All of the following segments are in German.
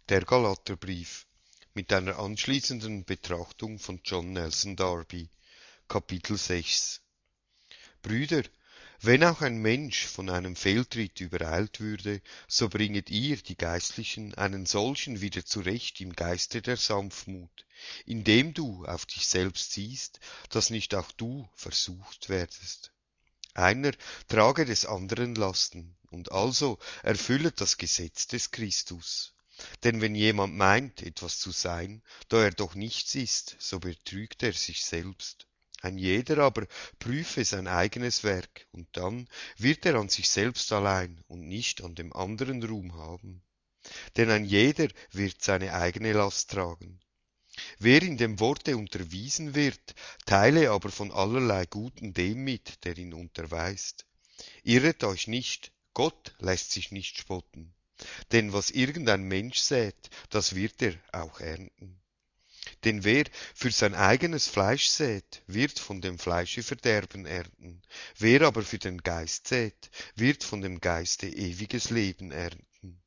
Der Galaterbrief mit einer anschließenden Betrachtung von John Nelson Darby, Kapitel 6. Brüder, wenn auch ein Mensch von einem Fehltritt übereilt würde, so bringet ihr, die Geistlichen, einen solchen wieder zurecht im Geiste der Sanftmut, indem du auf dich selbst siehst, dass nicht auch du versucht werdest. Einer trage des anderen Lasten, und also erfüllet das Gesetz des Christus. Denn wenn jemand meint, etwas zu sein, da er doch nichts ist, so betrügt er sich selbst. Ein jeder aber prüfe sein eigenes Werk, und dann wird er an sich selbst allein und nicht an dem anderen Ruhm haben. Denn ein jeder wird seine eigene Last tragen. Wer in dem Worte unterwiesen wird, teile aber von allerlei Guten dem mit, der ihn unterweist. Irret euch nicht, Gott lässt sich nicht spotten. Denn was irgendein Mensch sät, das wird er auch ernten. Denn wer für sein eigenes Fleisch sät, wird von dem Fleische Verderben ernten. Wer aber für den Geist sät, wird von dem Geiste ewiges Leben ernten.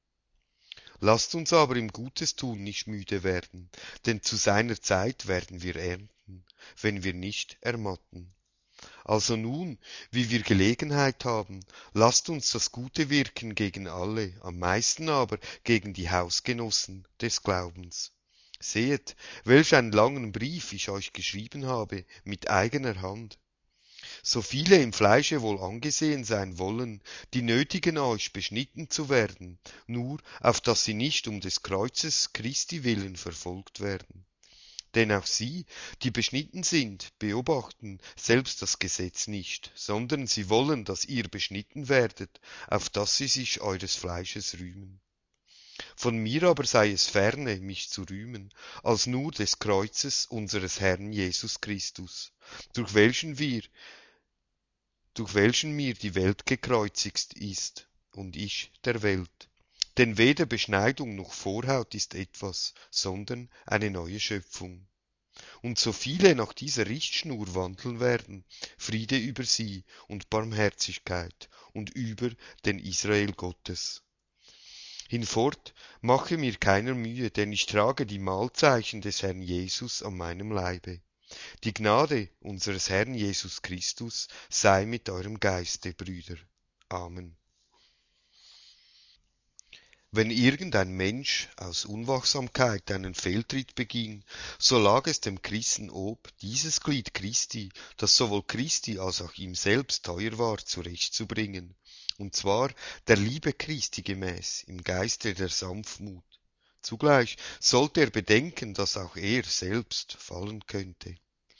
Lasst uns aber im Gutes tun nicht müde werden, denn zu seiner Zeit werden wir ernten, wenn wir nicht ermatten. Also nun, wie wir Gelegenheit haben, lasst uns das Gute wirken gegen alle, am meisten aber gegen die Hausgenossen des Glaubens. Sehet, welch einen langen Brief ich euch geschrieben habe, mit eigener Hand. So viele im Fleische wohl angesehen sein wollen, die nötigen euch, beschnitten zu werden, nur auf dass sie nicht um des Kreuzes Christi willen verfolgt werden. Denn auch sie, die beschnitten sind, beobachten selbst das Gesetz nicht, sondern sie wollen, dass ihr beschnitten werdet, auf dass sie sich eures Fleisches rühmen. Von mir aber sei es ferne, mich zu rühmen, als nur des Kreuzes unseres Herrn Jesus Christus, durch welchen mir die Welt gekreuzigt ist, und ich der Welt. Denn weder Beschneidung noch Vorhaut ist etwas, sondern eine neue Schöpfung. Und so viele nach dieser Richtschnur wandeln werden, Friede über sie und Barmherzigkeit und über den Israel Gottes. Hinfort mache mir keiner Mühe, denn ich trage die Mahlzeichen des Herrn Jesus an meinem Leibe. Die Gnade unseres Herrn Jesus Christus sei mit eurem Geiste, Brüder. Amen. Wenn irgendein Mensch aus Unwachsamkeit einen Fehltritt beging, so lag es dem Christen ob, dieses Glied Christi, das sowohl Christi als auch ihm selbst teuer war, zurechtzubringen, und zwar der Liebe Christi gemäß, im Geiste der Sanftmut. Zugleich sollte er bedenken, dass auch er selbst fallen könnte.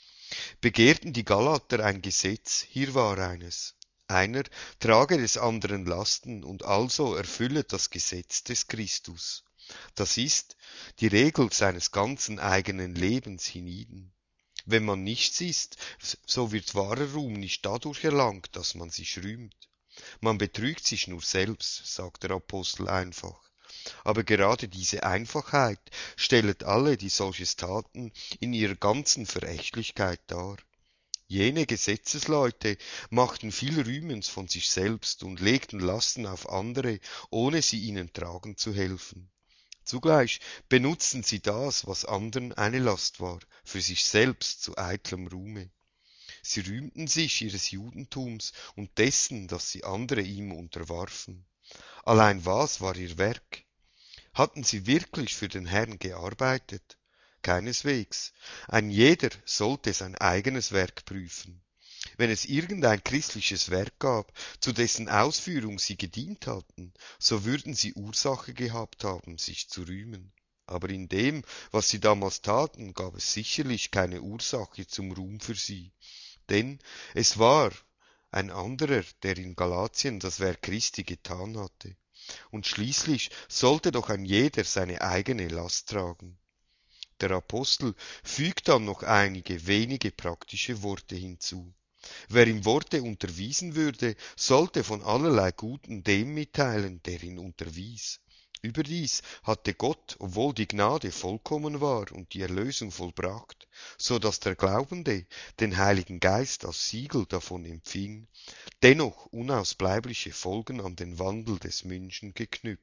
Begehrten die Galater ein Gesetz, hier war eines. Einer trage des anderen Lasten und also erfüllet das Gesetz des Christus. Das ist die Regel seines ganzen eigenen Lebens hienieden. Wenn man nichts ist, so wird wahrer Ruhm nicht dadurch erlangt, dass man sich rühmt. Man betrügt sich nur selbst, sagt der Apostel einfach. Aber gerade diese Einfachheit stellet alle, die solches taten, in ihrer ganzen Verächtlichkeit dar. Jene Gesetzesleute machten viel Rühmens von sich selbst und legten Lasten auf andere, ohne sie ihnen tragen zu helfen. Zugleich benutzten sie das, was anderen eine Last war, für sich selbst zu eitlem Ruhme. Sie rühmten sich ihres Judentums und dessen, dass sie andere ihm unterwarfen. Allein was war ihr Werk? Hatten sie wirklich für den Herrn gearbeitet? Keineswegs. Ein jeder sollte sein eigenes Werk prüfen. Wenn es irgendein christliches Werk gab, zu dessen Ausführung sie gedient hatten, so würden sie Ursache gehabt haben, sich zu rühmen. Aber in dem, was sie damals taten, gab es sicherlich keine Ursache zum Ruhm für sie. Denn es war ein anderer, der in Galatien das Werk Christi getan hatte. Und schließlich sollte doch ein jeder seine eigene Last tragen. Der Apostel fügt dann noch einige wenige praktische Worte hinzu. Wer im Worte unterwiesen würde, sollte von allerlei Guten dem mitteilen, der ihn unterwies. Überdies hatte Gott, obwohl die Gnade vollkommen war und die Erlösung vollbracht, so dass der Glaubende den Heiligen Geist als Siegel davon empfing, dennoch unausbleibliche Folgen an den Wandel des Menschen geknüpft.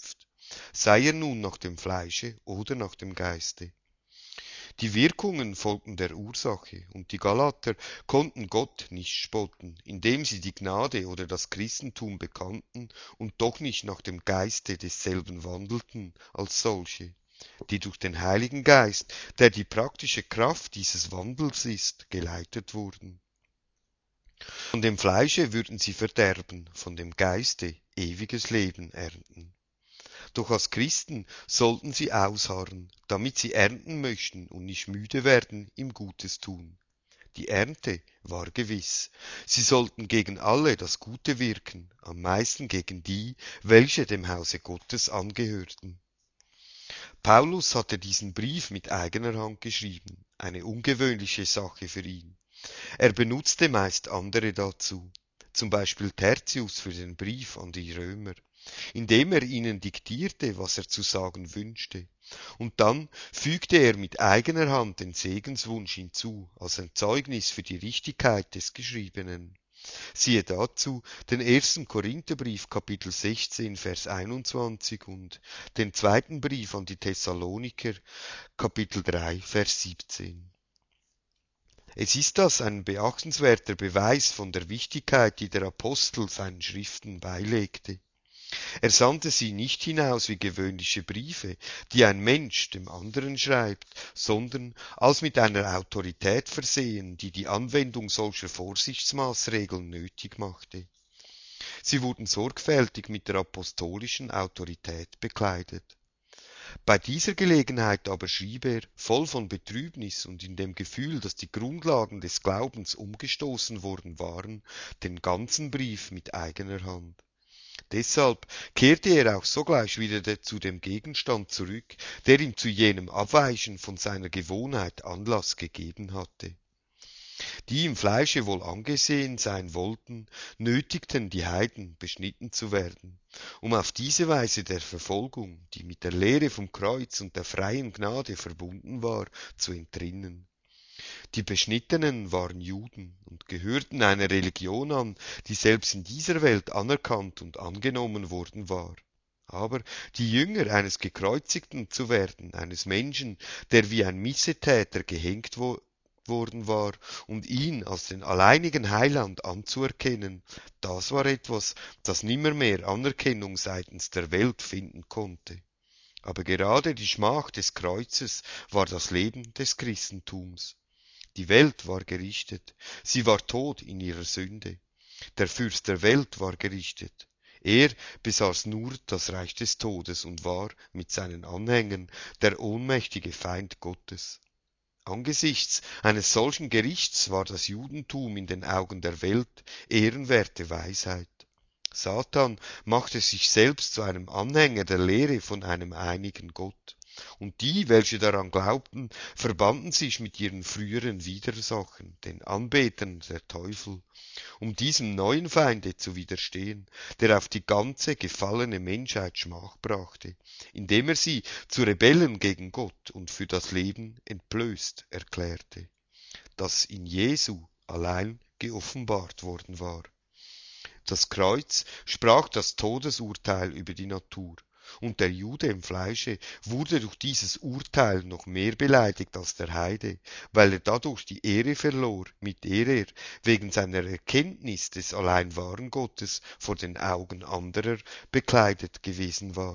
sei er nun nach dem Fleische oder nach dem Geiste. Die Wirkungen folgten der Ursache, und die Galater konnten Gott nicht spotten, indem sie die Gnade oder das Christentum bekannten und doch nicht nach dem Geiste desselben wandelten als solche, die durch den Heiligen Geist, der die praktische Kraft dieses Wandels ist, geleitet wurden. Von dem Fleische würden sie verderben, von dem Geiste ewiges Leben ernten. Doch als Christen sollten sie ausharren, damit sie ernten möchten und nicht müde werden im Gutes tun. Die Ernte war gewiss. Sie sollten gegen alle das Gute wirken, am meisten gegen die, welche dem Hause Gottes angehörten. Paulus hatte diesen Brief mit eigener Hand geschrieben, eine ungewöhnliche Sache für ihn. Er benutzte meist andere dazu, zum Beispiel Tertius für den Brief an die Römer, indem er ihnen diktierte, was er zu sagen wünschte, und dann fügte er mit eigener Hand den Segenswunsch hinzu, als ein Zeugnis für die Richtigkeit des Geschriebenen. Siehe dazu den 1. Korintherbrief Kapitel 16 Vers 21 und den zweiten Brief an die Thessaloniker Kapitel 3 Vers 17. Es ist das ein beachtenswerter Beweis von der Wichtigkeit, die der Apostel seinen Schriften beilegte. Er sandte sie nicht hinaus wie gewöhnliche Briefe, die ein Mensch dem anderen schreibt, sondern als mit einer Autorität versehen, die die Anwendung solcher Vorsichtsmaßregeln nötig machte. Sie wurden sorgfältig mit der apostolischen Autorität bekleidet. Bei dieser Gelegenheit aber schrieb er, voll von Betrübnis und in dem Gefühl, dass die Grundlagen des Glaubens umgestoßen worden waren, den ganzen Brief mit eigener Hand. Deshalb kehrte er auch sogleich wieder zu dem Gegenstand zurück, der ihm zu jenem Abweichen von seiner Gewohnheit Anlass gegeben hatte. Die im Fleische wohl angesehen sein wollten, nötigten die Heiden, beschnitten zu werden, um auf diese Weise der Verfolgung, die mit der Lehre vom Kreuz und der freien Gnade verbunden war, zu entrinnen. Die Beschnittenen waren Juden und gehörten einer Religion an, die selbst in dieser Welt anerkannt und angenommen worden war. Aber die Jünger eines Gekreuzigten zu werden, eines Menschen, der wie ein Missetäter gehängt worden war, und ihn als den alleinigen Heiland anzuerkennen, das war etwas, das nimmermehr Anerkennung seitens der Welt finden konnte. Aber gerade die Schmach des Kreuzes war das Leben des Christentums. Die Welt war gerichtet, sie war tot in ihrer Sünde. Der Fürst der Welt war gerichtet. Er besaß nur das Reich des Todes und war mit seinen Anhängern der ohnmächtige Feind Gottes. Angesichts eines solchen Gerichts war das Judentum in den Augen der Welt ehrenwerte Weisheit. Satan machte sich selbst zu einem Anhänger der Lehre von einem einigen Gott. Und die, welche daran glaubten, verbanden sich mit ihren früheren Widersachern, den Anbetern der Teufel, um diesem neuen Feinde zu widerstehen, der auf die ganze gefallene Menschheit Schmach brachte, indem er sie zu Rebellen gegen Gott und für das Leben entblößt erklärte, das in Jesu allein geoffenbart worden war. Das Kreuz sprach das Todesurteil über die Natur, und der Jude im Fleische wurde durch dieses Urteil noch mehr beleidigt als der Heide, weil er dadurch die Ehre verlor, mit der er wegen seiner Erkenntnis des allein wahren Gottes vor den Augen anderer bekleidet gewesen war.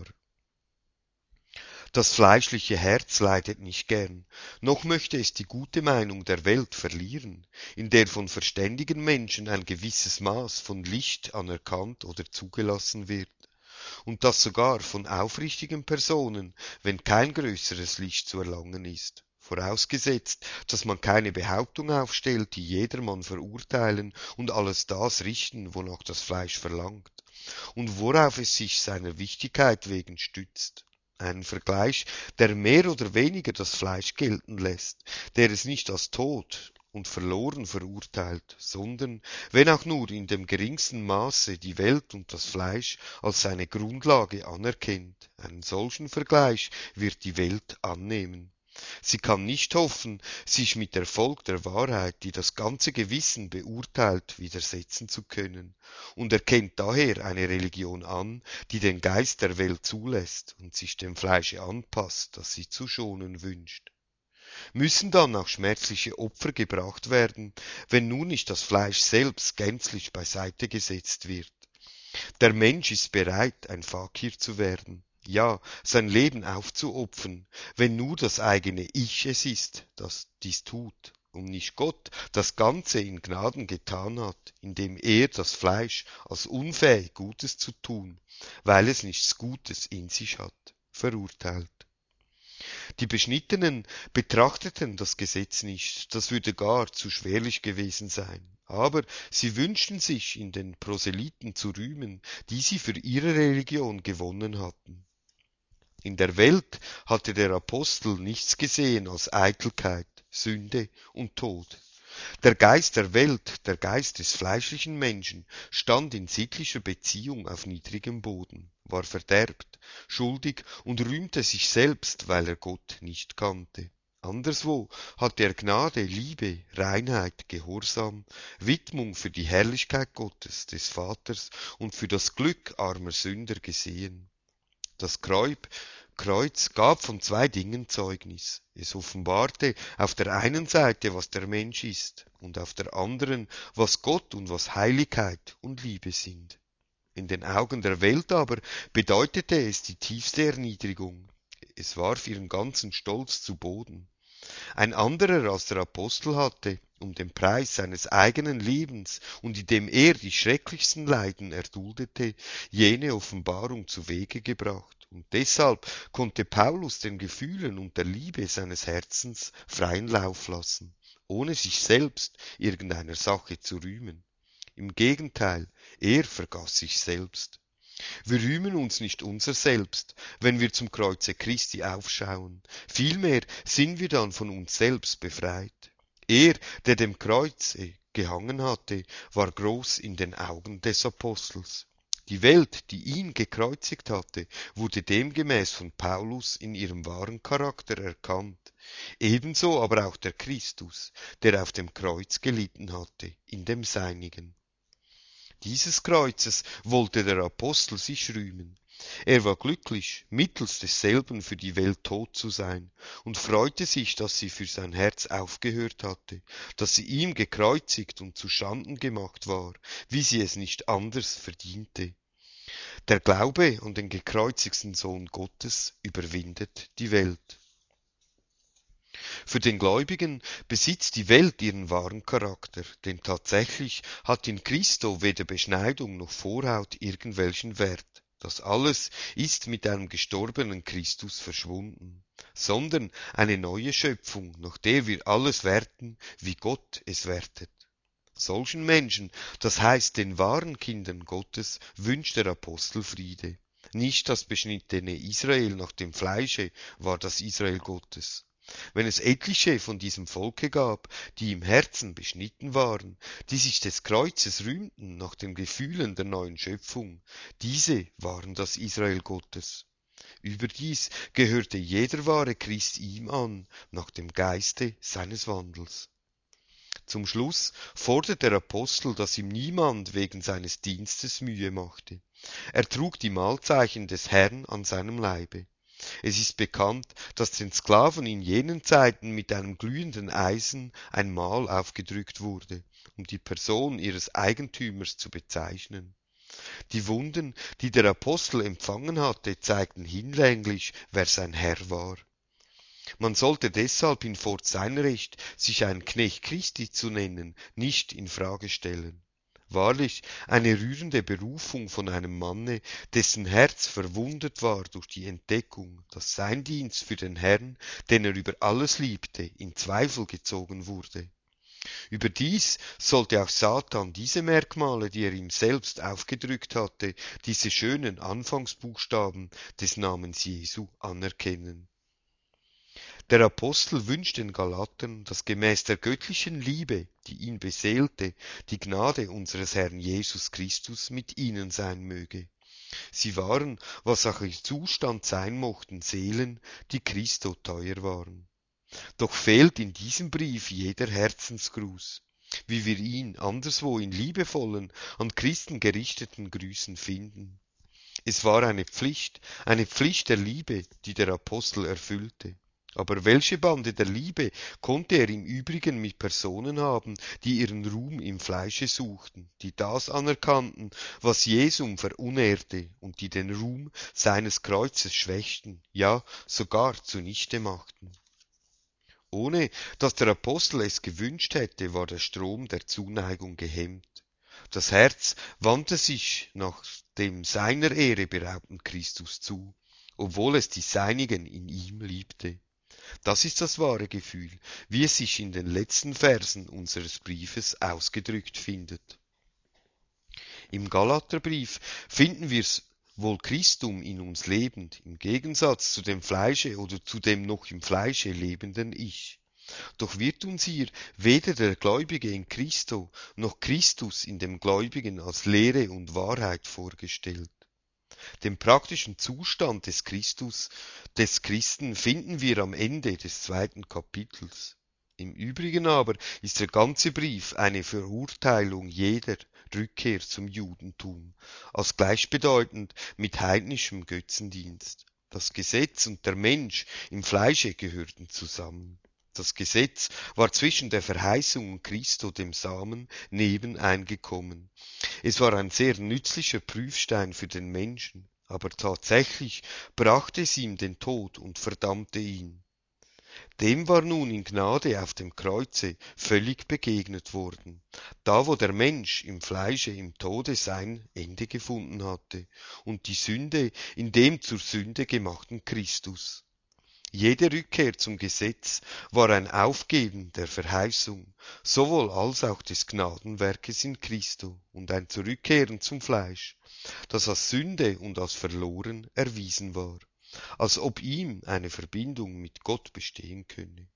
Das fleischliche Herz leidet nicht gern, noch möchte es die gute Meinung der Welt verlieren, in der von verständigen Menschen ein gewisses Maß von Licht anerkannt oder zugelassen wird, und das sogar von aufrichtigen Personen, wenn kein größeres Licht zu erlangen ist, vorausgesetzt, dass man keine Behauptung aufstellt, die jedermann verurteilen und alles das richten, wonach das Fleisch verlangt, und worauf es sich seiner Wichtigkeit wegen stützt. Einen Vergleich, der mehr oder weniger das Fleisch gelten lässt, der es nicht als tot und verloren verurteilt, sondern, wenn auch nur in dem geringsten Maße, die Welt und das Fleisch als seine Grundlage anerkennt. Einen solchen Vergleich wird die Welt annehmen. Sie kann nicht hoffen, sich mit Erfolg der Wahrheit, die das ganze Gewissen beurteilt, widersetzen zu können, und erkennt daher eine Religion an, die den Geist der Welt zulässt und sich dem Fleische anpasst, das sie zu schonen wünscht. Müssen dann auch schmerzliche Opfer gebracht werden, wenn nun nicht das Fleisch selbst gänzlich beiseite gesetzt wird? Der Mensch ist bereit, ein Fakir zu werden, ja, sein Leben aufzuopfern, wenn nur das eigene Ich es ist, das dies tut, und nicht Gott das Ganze in Gnaden getan hat, indem er das Fleisch als unfähig Gutes zu tun, weil es nichts Gutes in sich hat, verurteilt. Die Beschnittenen betrachteten das Gesetz nicht, das würde gar zu schwerlich gewesen sein. Aber sie wünschten sich in den Proselyten zu rühmen, die sie für ihre Religion gewonnen hatten. In der Welt hatte der Apostel nichts gesehen als Eitelkeit, Sünde und Tod. Der Geist der Welt, der Geist des fleischlichen Menschen, stand in sittlicher Beziehung auf niedrigem Boden, war verderbt, schuldig und rühmte sich selbst, weil er Gott nicht kannte. Anderswo hatte er Gnade, Liebe, Reinheit, Gehorsam, Widmung für die Herrlichkeit Gottes, des Vaters und für das Glück armer Sünder gesehen. Das Kreuz gab von zwei Dingen Zeugnis. Es offenbarte auf der einen Seite, was der Mensch ist, und auf der anderen, was Gott und was Heiligkeit und Liebe sind. In den Augen der Welt aber bedeutete es die tiefste Erniedrigung. Es warf ihren ganzen Stolz zu Boden. Ein anderer als der Apostel hatte, um den Preis seines eigenen Lebens und indem er die schrecklichsten Leiden erduldete, jene Offenbarung zu Wege gebracht. Und deshalb konnte Paulus den Gefühlen und der Liebe seines Herzens freien Lauf lassen, ohne sich selbst irgendeiner Sache zu rühmen. Im Gegenteil, er vergaß sich selbst. Wir rühmen uns nicht unser Selbst, wenn wir zum Kreuze Christi aufschauen. Vielmehr sind wir dann von uns selbst befreit. Er, der dem Kreuze gehangen hatte, war groß in den Augen des Apostels. Die Welt, die ihn gekreuzigt hatte, wurde demgemäß von Paulus in ihrem wahren Charakter erkannt. Ebenso aber auch der Christus, der auf dem Kreuz gelitten hatte, in dem seinigen. Dieses Kreuzes wollte der Apostel sich rühmen. Er war glücklich, mittels desselben für die Welt tot zu sein, und freute sich, dass sie für sein Herz aufgehört hatte, dass sie ihm gekreuzigt und zuschanden gemacht war, wie sie es nicht anders verdiente. Der Glaube an den gekreuzigten Sohn Gottes überwindet die Welt. Für den Gläubigen besitzt die Welt ihren wahren Charakter, denn tatsächlich hat in Christo weder Beschneidung noch Vorhaut irgendwelchen Wert. Das alles ist mit einem gestorbenen Christus verschwunden, sondern eine neue Schöpfung, nach der wir alles werten, wie Gott es wertet. Solchen Menschen, das heißt den wahren Kindern Gottes, wünscht der Apostel Friede. Nicht das beschnittene Israel nach dem Fleische war das Israel Gottes. Wenn es etliche von diesem Volke gab, die im Herzen beschnitten waren, die sich des Kreuzes rühmten nach den Gefühlen der neuen Schöpfung, diese waren das Israel Gottes. Überdies gehörte jeder wahre Christ ihm an, nach dem Geiste seines Wandels. Zum Schluss fordert der Apostel, dass ihm niemand wegen seines Dienstes Mühe machte. Er trug die Mahlzeichen des Herrn an seinem Leibe. Es ist bekannt, dass den Sklaven in jenen Zeiten mit einem glühenden Eisen ein Mal aufgedrückt wurde, um die Person ihres Eigentümers zu bezeichnen. Die Wunden, die der Apostel empfangen hatte, zeigten hinlänglich, wer sein Herr war. Man sollte deshalb hinfort sein Recht, sich ein Knecht Christi zu nennen, nicht in Frage stellen. Wahrlich eine rührende Berufung von einem Manne, dessen Herz verwundet war durch die Entdeckung, dass sein Dienst für den Herrn, den er über alles liebte, in Zweifel gezogen wurde. Überdies sollte auch Satan diese Merkmale, die er ihm selbst aufgedrückt hatte, diese schönen Anfangsbuchstaben des Namens Jesu anerkennen. Der Apostel wünscht den Galatern, dass gemäß der göttlichen Liebe, die ihn beseelte, die Gnade unseres Herrn Jesus Christus mit ihnen sein möge. Sie waren, was auch ihr Zustand sein mochten, Seelen, die Christo teuer waren. Doch fehlt in diesem Brief jeder Herzensgruß, wie wir ihn anderswo in liebevollen, an Christen gerichteten Grüßen finden. Es war eine Pflicht der Liebe, die der Apostel erfüllte. Aber welche Bande der Liebe konnte er im Übrigen mit Personen haben, die ihren Ruhm im Fleische suchten, die das anerkannten, was Jesum verunehrte und die den Ruhm seines Kreuzes schwächten, ja sogar zunichte machten? Ohne dass der Apostel es gewünscht hätte, war der Strom der Zuneigung gehemmt. Das Herz wandte sich nach dem seiner Ehre beraubten Christus zu, obwohl es die Seinigen in ihm liebte. Das ist das wahre Gefühl, wie es sich in den letzten Versen unseres Briefes ausgedrückt findet. Im Galaterbrief finden wir's wohl Christum in uns lebend, im Gegensatz zu dem Fleische oder zu dem noch im Fleische lebenden Ich. Doch wird uns hier weder der Gläubige in Christo noch Christus in dem Gläubigen als Lehre und Wahrheit vorgestellt. Den praktischen Zustand des Christen finden wir am Ende des 2. Kapitels. Im Übrigen aber ist der ganze Brief eine Verurteilung jeder Rückkehr zum Judentum, als gleichbedeutend mit heidnischem Götzendienst. Das Gesetz und der Mensch im Fleische gehörten zusammen. Das Gesetz war zwischen der Verheißung und Christo, dem Samen, nebeneingekommen. Es war ein sehr nützlicher Prüfstein für den Menschen, aber tatsächlich brachte es ihm den Tod und verdammte ihn. Dem war nun in Gnade auf dem Kreuze völlig begegnet worden, da wo der Mensch im Fleische im Tode sein Ende gefunden hatte und die Sünde in dem zur Sünde gemachten Christus. Jede Rückkehr zum Gesetz war ein Aufgeben der Verheißung, sowohl als auch des Gnadenwerkes in Christo und ein Zurückkehren zum Fleisch, das als Sünde und als verloren erwiesen war, als ob ihm eine Verbindung mit Gott bestehen könne.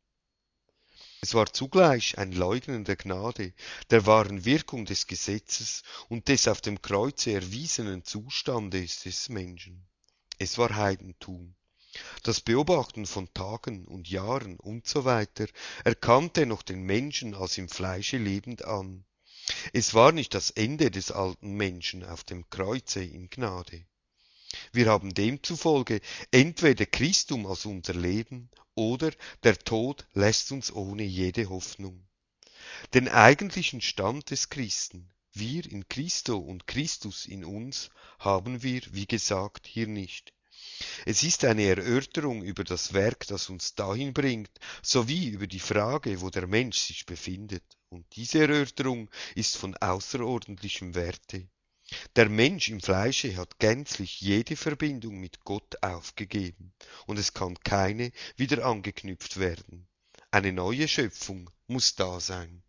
Es war zugleich ein Leugnen der Gnade, der wahren Wirkung des Gesetzes und des auf dem Kreuze erwiesenen Zustandes des Menschen. Es war Heidentum. Das Beobachten von Tagen und Jahren usw. erkannte noch den Menschen als im Fleische lebend an. Es war nicht das Ende des alten Menschen auf dem Kreuze in Gnade. Wir haben demzufolge entweder Christum als unser Leben oder der Tod lässt uns ohne jede Hoffnung. Den eigentlichen Stand des Christen, wir in Christo und Christus in uns, haben wir, wie gesagt, hier nicht. Es ist eine Erörterung über das Werk, das uns dahin bringt, sowie über die Frage, wo der Mensch sich befindet. Und diese Erörterung ist von außerordentlichem Werte. Der Mensch im Fleische hat gänzlich jede Verbindung mit Gott aufgegeben, und es kann keine wieder angeknüpft werden. Eine neue Schöpfung muss da sein.